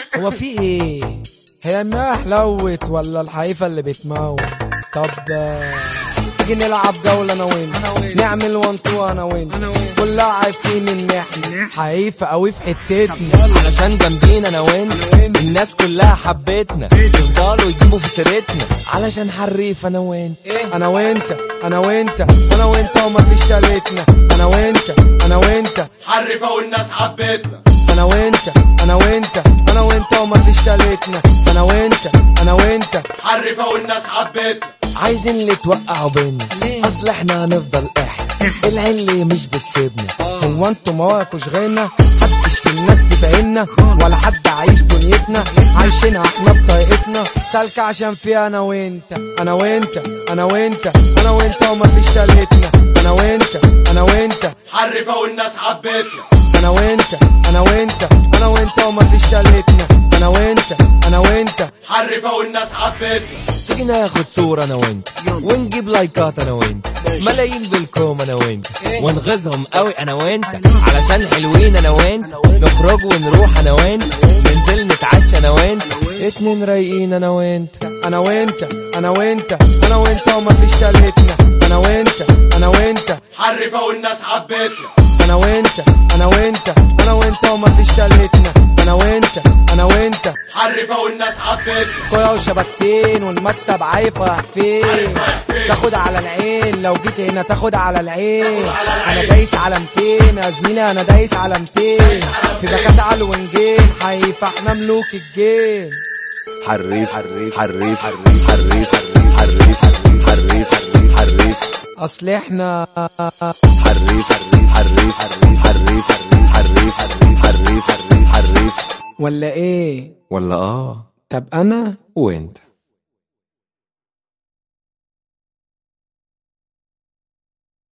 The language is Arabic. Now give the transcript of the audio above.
هو في ايه؟ هي المياه حلوت ولا الحقيقة اللي بتموت؟ طب تيجي نلعب جولة انا وانت، نعمل وان تو انا وانت، كلها عارفين ان احنا حقيقة قوي في حتتنا، علشان جامدين انا وانت، الناس كلها حبتنا، يفضلوا يجيبوا في سيرتنا، علشان حريف انا وانت، انا وانت انا وانت انا وانت ومفيش تالتنا، انا وانت انا وانت حرفة والناس حبتنا، انا وانت انا وانت انا وانت ومفيش تالتنا، انا وانت انا وانت حرفة والناس حبتنا. عايزين اللي توقعوا بينا، اصل احنا هنفضل احنا العلي مش بتسيبنا. هو انتوا مواكوش غيرنا؟ محدش في الناس تفاهمنا ولا حد عايش دنيتنا، عايشينها احنا بطريقتنا سالكة عشان فيها انا وانت انا وانت انا وانت انا وانت ومفيش تالتنا، انا وانت انا وانت حرفة والناس حبتنا، انا وانت انا وانت انا وانت ومفيش تالتنا، انا وانت انا وانت حرفة والناس حبتنا. تيجي ناخد صورة انا وانت، ونجيب لايكات انا وانت، ملايين بالكوم انا وانت، ونغيظهم قوي انا وانت، علشان حلوين انا وانت، نخرج ونروح انا وانت، ننزل نتعشى انا وانت، اتنين رايقين انا وانت، انا وانت انا وانت انا وانت ومفيش تالتنا، انا وانت انا وانت حرفة والناس حبتنا، انا وانت انا وانت انا وانت ومفيش تالتنا، انا وانت انا وانت حرفة والناس حبتنا. كوره وشبكتين والمكسب عايفة فين؟ تاخد على العين لو جيت هنا، تاخد على العين. انا دايس على 200 يا زميلي، انا دايس على 200 في باكات على الونجين، حيفا احنا ملوك الجيم. حريف حريف حريف حريف حريف حريف حريف حريف حريف، اصل احنا حريف حريف حريف حريف حريف حريف حريف حريف حريف حريف، ولا ايه؟ ولا طب انا وانت